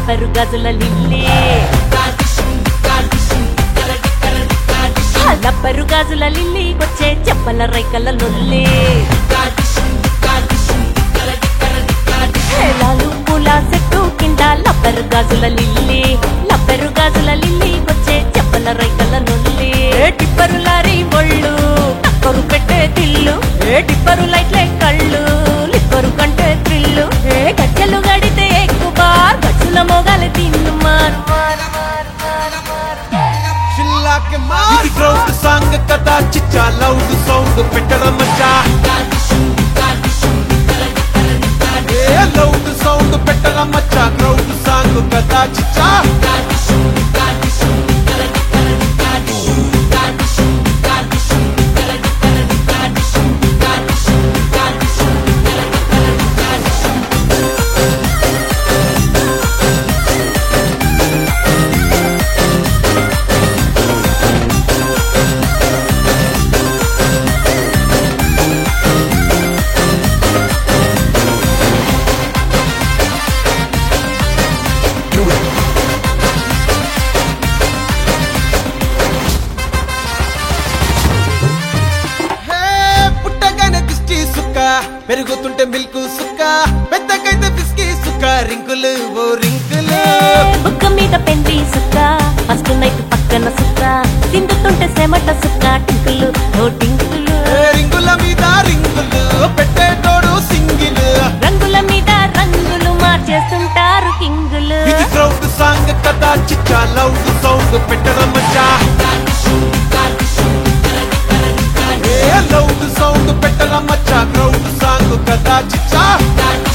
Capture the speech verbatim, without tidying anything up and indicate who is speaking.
Speaker 1: లబ్బరు గాజుల lily లబ్బరు గాజుల lily వచ్చే చెప్పల రైకల లొల్లి లాలు పూల చెట్టు కింద లబ్బరు గాజుల లిల్లీ లబ్బరు గాజుల లిల్లీ వచ్చే చెప్పల రైకల లొల్లి టిప్పరు లారీ ఒళ్ళు టక్కరు పెట్టే తిల్లు టిప్పరు లైట్లే కళ్ళు లిప్పరు కంటే త్రిల్లు గజ్జలు గడితే ఎక్కువ బార్ గజ్జుల మొగలు తిన్ను మారు మారు మారు మారు మారు
Speaker 2: ఇది గ్రౌండ్ సాంగ్ కదా చిచ్చా లౌడ్ సౌండ్ పెట్టడం మచ్చా ఏ లౌడ్ సౌండ్ పెట్టడం మచ్చా గ్రౌండ్ సాంగ్ కదా చిచ్చా పెరుగుతుంటే మిల్క్ సుక్క పెద్దకైతే బిస్కీ సుక్క రింకులు ఓ రింకులు
Speaker 1: బుక్క మీద పెండి సుక్క ఫస్ట్ నైట్ పక్కన సుక్క తిందుతుంటే సెమట సుక్క టింకులు ఓ టింకులు
Speaker 2: రింగుల మీద రింగులు పెట్టేటోడు సింగిల్
Speaker 1: రంగుల మీద రంగులు మార్చేస్తుంటారు కింగులు
Speaker 2: ఇది క్రౌడ్ సాంగ్ కదా చిచ్చా లౌడ్ సౌండ్ పెట్టడం మచ్చా ఏ లౌడ్ సౌండ్ పెట్టడం మచ్చా క్రౌడ్ సాంగ్ కదా చిచ్చా